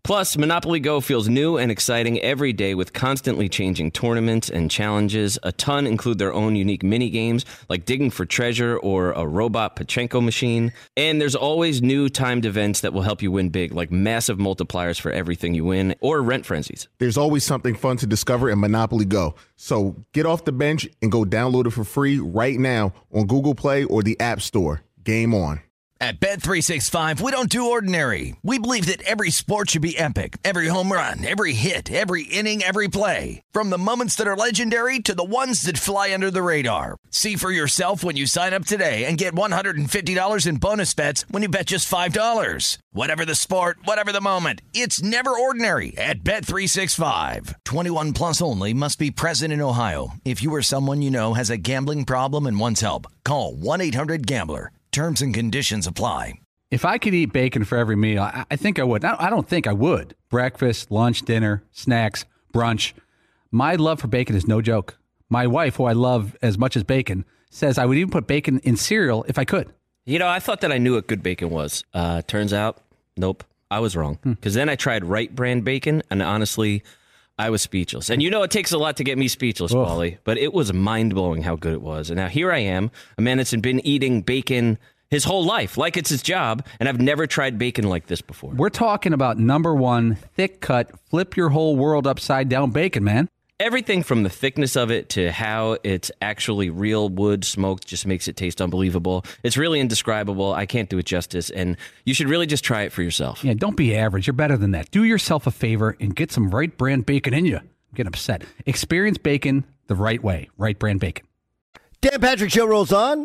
Plus, Monopoly Go feels new and exciting every day with constantly changing tournaments and challenges. A ton include their own unique mini games like digging for treasure or a robot Pachinko machine. And there's always new timed events that will help you win big, like massive multipliers for everything you win or rent frenzies. There's always something fun to discover in Monopoly Go. So get off the bench and go download it for free right now on Google Play or the App Store. Game on. At Bet365, we don't do ordinary. We believe that every sport should be epic. Every home run, every hit, every inning, every play. From the moments that are legendary to the ones that fly under the radar. See for yourself when you sign up today and get $150 in bonus bets when you bet just $5. Whatever the sport, whatever the moment, it's never ordinary at Bet365. 21 plus only. Must be present in Ohio. If you or someone you know has a gambling problem and wants help, call 1-800-GAMBLER. Terms and conditions apply. If I could eat bacon for every meal, I think I would. I don't think I would. Breakfast, lunch, dinner, snacks, brunch. My love for bacon is no joke. My wife, who I love as much as bacon, says I would even put bacon in cereal if I could. You know, I thought that I knew what good bacon was. Turns out, nope, I was wrong. Because then I tried Wright brand bacon, and honestly, I was speechless. And you know it takes a lot to get me speechless, Paulie, but it was mind-blowing how good it was. And now here I am, a man that's been eating bacon his whole life, like it's his job, and I've never tried bacon like this before. We're talking about number one, thick-cut, flip your whole world upside-down bacon, man. Everything from the thickness of it to how it's actually real wood smoked just makes it taste unbelievable. It's really indescribable. I can't do it justice, and you should really just try it for yourself. Yeah, don't be average. You're better than that. Do yourself a favor and get some Wright brand bacon in you. I'm getting upset. Experience bacon the right way. Wright brand bacon. Dan Patrick Show rolls on.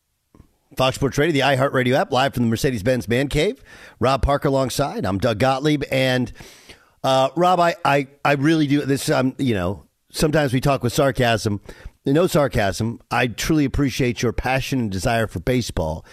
Fox Sports Radio, the iHeartRadio app, live from the Mercedes-Benz Man Cave. Rob Parker alongside. I'm Doug Gottlieb. And Rob, I really do this. Sometimes we talk with sarcasm. No sarcasm. I truly appreciate your passion and desire for baseball.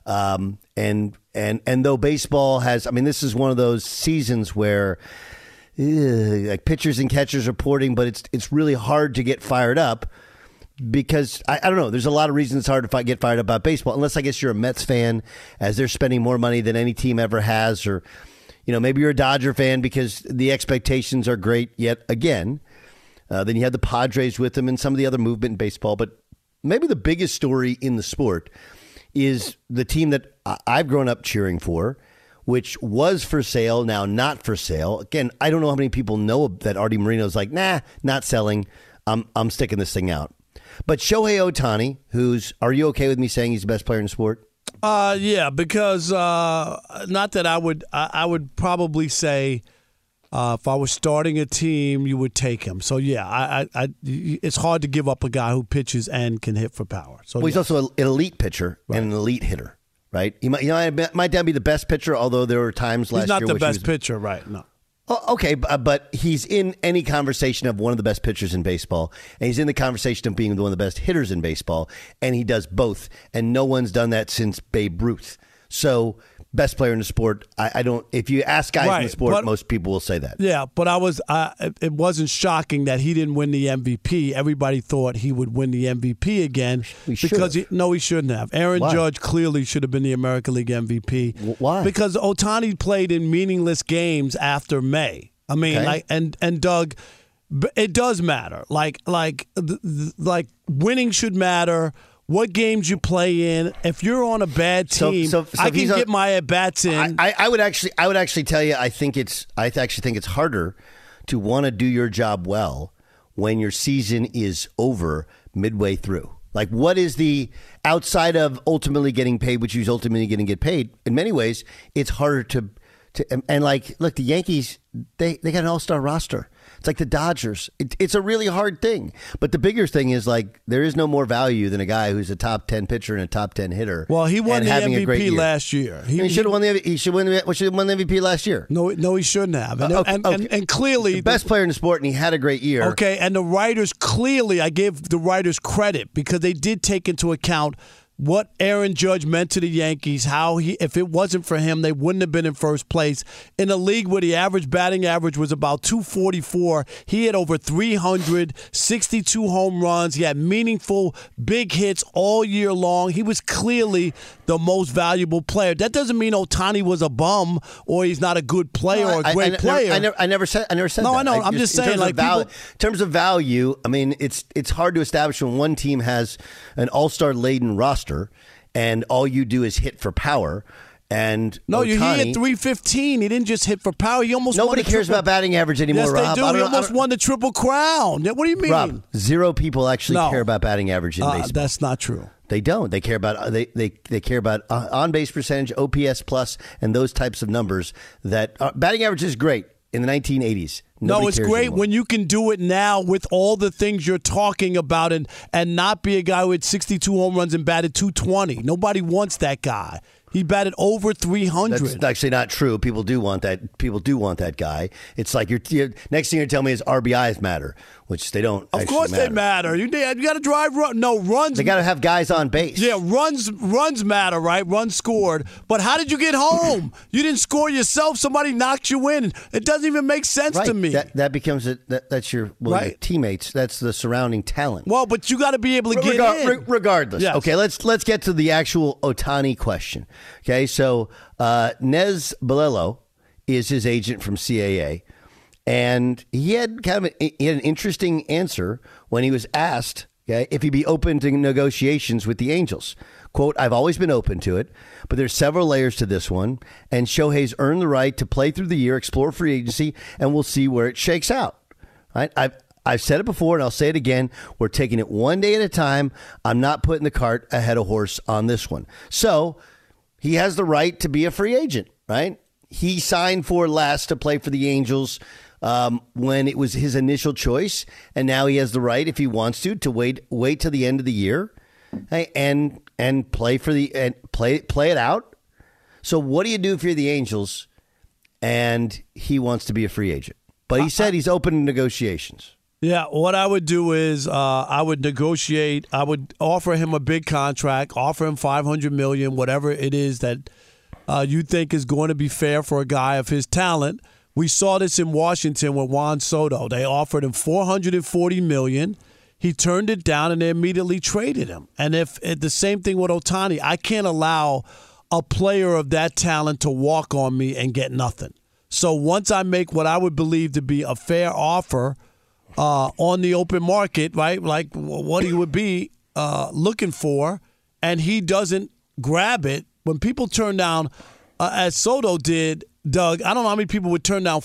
And though baseball has, this is one of those seasons where like pitchers and catchers are reporting, but it's really hard to get fired up. Because, I don't know, there's a lot of reasons it's hard to get fired up about baseball, unless I guess you're a Mets fan, as they're spending more money than any team ever has, or, maybe you're a Dodger fan because the expectations are great yet again. Then you have the Padres with them and some of the other movement in baseball. But maybe the biggest story in the sport is the team that I've grown up cheering for, which was for sale, now not for sale. Again, I don't know how many people know that Artie Moreno's like, nah, not selling. I'm sticking this thing out. But Shohei Ohtani, are you okay with me saying he's the best player in the sport? Yeah, because not that I would probably say if I was starting a team, you would take him. So yeah, it's hard to give up a guy who pitches and can hit for power. So he's also an elite pitcher and an elite hitter, right? He might not be the best pitcher, although there were times last year. He's not the best pitcher, right? No. Oh, okay, but he's in any conversation of one of the best pitchers in baseball, and he's in the conversation of being one of the best hitters in baseball, and he does both, and no one's done that since Babe Ruth. So, best player in the sport, I don't. If you ask guys in the sport, most people will say that. Yeah, but it wasn't shocking that he didn't win the MVP. Everybody thought he would win the MVP again he shouldn't have. Aaron Judge clearly should have been the American League MVP. Why? Because Ohtani played in meaningless games after May. And Doug, it does matter. Like winning should matter. What games you play in? If you're on a bad team, I can get my at bats in. I would actually tell you. I actually think it's harder to want to do your job well when your season is over midway through. Like, what is the outside of ultimately getting paid, which is ultimately going to get paid? In many ways, it's harder to look. The Yankees they got an all-star roster. It's like the Dodgers. It's a really hard thing. But the bigger thing is, like, there is no more value than a guy who's a top 10 pitcher and a top 10 hitter. Well, he won the MVP last year. He should have won the MVP last year. No, he shouldn't have. And clearly, the best player in the sport, and he had a great year. Okay, and the writers clearly, I give the writers credit because they did take into account what Aaron Judge meant to the Yankees, how if it wasn't for him, they wouldn't have been in first place. In a league where the average batting average was about 244, he had over 300, 62 home runs. He had meaningful big hits all year long. He was clearly the most valuable player. That doesn't mean Ohtani was a bum or he's not a good player or a great player. I never said no, that. I know. I'm just saying, like, in terms of value, I mean, it's hard to establish when one team has an all-star laden roster and all you do is hit for power. And no, Ohtani, he had 315. He didn't just hit for power. He almost nobody cares about batting average anymore. Yes, Rob. they do. He almost won the Triple Crown. What do you mean? Rob, 0 people actually care about batting average in baseball. That's not true. They don't. They care about they care about on base percentage, OPS plus, and those types of numbers. That batting average is great in the 1980s. No, it's great anymore. when you can do it now with all the things you're talking about and not be a guy with 62 home runs and batted 220. Nobody wants that guy. He batted over 300. That's actually not true. People do want that. People do want that guy. It's like you're next thing you're telling me is RBIs matter, which they don't. Of course they matter. You got to drive runs. They got to have guys on base. Yeah, runs matter, right? Runs scored. But how did you get home? You didn't score yourself. Somebody knocked you in. It doesn't even make sense to me. That becomes that's your your teammates. That's the surrounding talent. Well, but you got to be able to get in. Regardless. Yes. Okay, let's get to the actual Ohtani question. Okay, so Nez Balelo is his agent from CAA, and he had an interesting answer when he was asked if he'd be open to negotiations with the Angels. Quote, "I've always been open to it, but there's several layers to this one, and Shohei's earned the right to play through the year, explore free agency, and we'll see where it shakes out." Right? I've said it before, and I'll say it again. We're taking it one day at a time. I'm not putting the cart ahead of horse on this one. So he has the right to be a free agent, right? He signed for less to play for the Angels when it was his initial choice, and now he has the right, if he wants to wait till the end of the year and play for play it out. So what do you do if you're the Angels and he wants to be a free agent? But he said he's open to negotiations. Yeah, what I would do is I would negotiate. I would offer him a big contract, offer him $500 million, whatever it is that you think is going to be fair for a guy of his talent. We saw this in Washington with Juan Soto. They offered him $440 million. He turned it down, and they immediately traded him. And if the same thing with Ohtani, I can't allow a player of that talent to walk on me and get nothing. So once I make what I would believe to be a fair offer on the open market, right, like what he would be looking for, and he doesn't grab it, when people turn down, as Soto did, Doug, I don't know how many people would turn down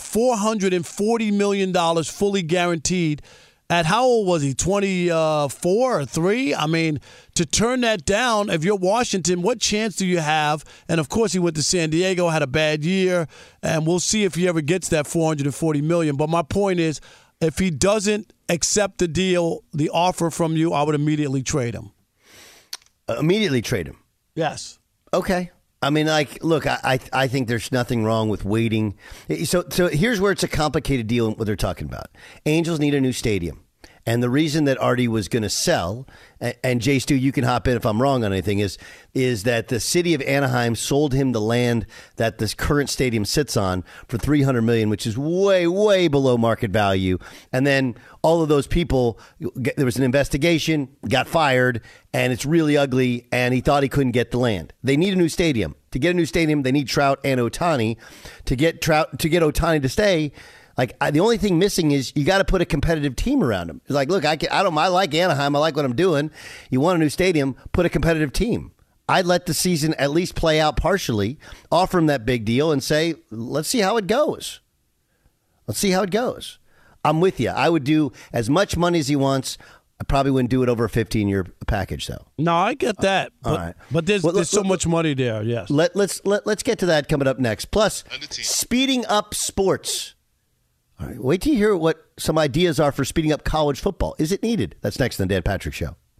$440 million fully guaranteed. At how old was he, 24 or 3? I mean, to turn that down, if you're Washington, what chance do you have? And, of course, he went to San Diego, had a bad year, and we'll see if he ever gets that $440 million. But my point is, if he doesn't accept the deal, the offer from you, I would immediately trade him. Immediately trade him? Yes. Okay. I mean, like, look, I think there's nothing wrong with waiting. So here's where it's a complicated deal, what they're talking about. Angels need a new stadium. And the reason that Artie was going to sell, and Jay Stu, you can hop in if I'm wrong on anything, is that the city of Anaheim sold him the land that this current stadium sits on for $300 million, which is way, way below market value. And then all of those people, there was an investigation, got fired, and it's really ugly, and he thought he couldn't get the land. They need a new stadium. To get a new stadium, they need Trout and Ohtani. To get Ohtani to stay, the only thing missing is you got to put a competitive team around him. It's like, look, I like Anaheim. I like what I'm doing. You want a new stadium, put a competitive team. I'd let the season at least play out partially, offer him that big deal, and say, let's see how it goes. Let's see how it goes. I'm with you. I would do as much money as he wants. I probably wouldn't do it over a 15-year package, though. No, I get that. All right. But there's so much money there, yes. Let's get to that coming up next. Plus, speeding up sports. All right, wait till you hear what some ideas are for speeding up college football. Is it needed? That's next on the Dan Patrick Show.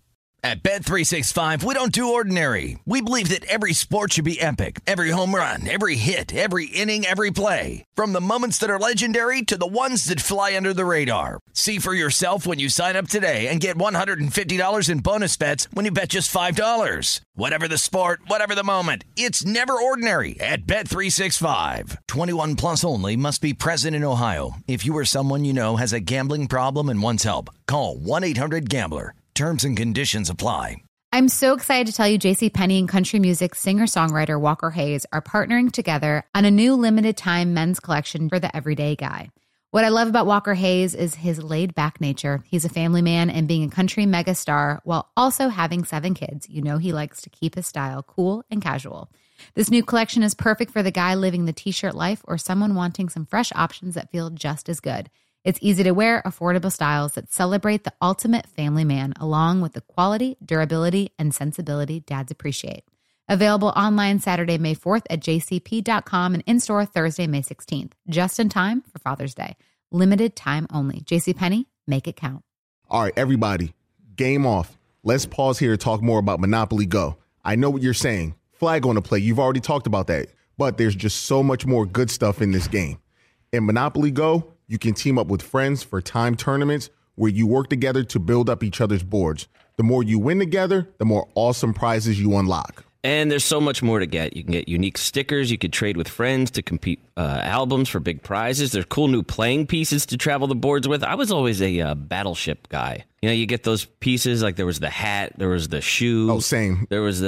At Bet365, we don't do ordinary. We believe that every sport should be epic. Every home run, every hit, every inning, every play. From the moments that are legendary to the ones that fly under the radar. See for yourself when you sign up today and get $150 in bonus bets when you bet just $5. Whatever the sport, whatever the moment, it's never ordinary at Bet365. 21 plus only. Must be present in Ohio. If you or someone you know has a gambling problem and wants help, call 1-800-GAMBLER. Terms and conditions apply. I'm so excited to tell you JCPenney and country music singer-songwriter Walker Hayes are partnering together on a new limited-time men's collection for the everyday guy. What I love about Walker Hayes is his laid-back nature. He's a family man, and being a country megastar while also having 7 kids, you know he likes to keep his style cool and casual. This new collection is perfect for the guy living the t-shirt life or someone wanting some fresh options that feel just as good. It's easy to wear, affordable styles that celebrate the ultimate family man, along with the quality, durability, and sensibility dads appreciate. Available online Saturday, May 4th at jcp.com and in-store Thursday, May 16th. Just in time for Father's Day. Limited time only. JCPenney, make it count. All right, everybody, game off. Let's pause here to talk more about Monopoly Go. I know what you're saying. Flag on the play. You've already talked about that. But there's just so much more good stuff in this game. In Monopoly Go, you can team up with friends for time tournaments where you work together to build up each other's boards. The more you win together, the more awesome prizes you unlock. And there's so much more to get. You can get unique stickers. You could trade with friends to compete albums for big prizes. There's cool new playing pieces to travel the boards with. I was always a battleship guy. You know, you get those pieces, like there was the hat, there was the shoe. Oh, same.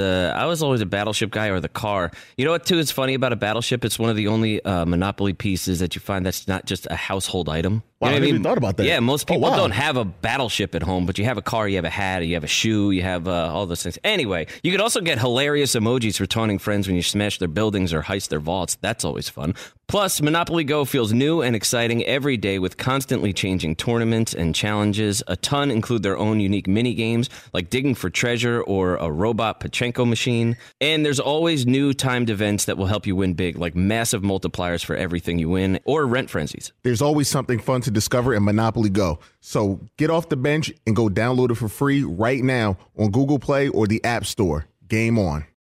I was always a battleship guy, or the car. You know what, too, is funny about a battleship? It's one of the only Monopoly pieces that you find that's not just a household item. Wow, I never even thought about that. Yeah, most people don't have a battleship at home, but you have a car, you have a hat, you have a shoe, you have all those things. Anyway, you could also get hilarious emojis for taunting friends when you smash their buildings or heist their vaults. That's always fun. Plus, Monopoly Go feels new and exciting every day with constantly changing tournaments and challenges. A ton include their own unique mini games like digging for treasure or a robot Pachinko machine. And there's always new timed events that will help you win big, like massive multipliers for everything you win or rent frenzies. There's always something fun to discover in Monopoly Go. So get off the bench and go download it for free right now on Google Play or the App Store. Game on.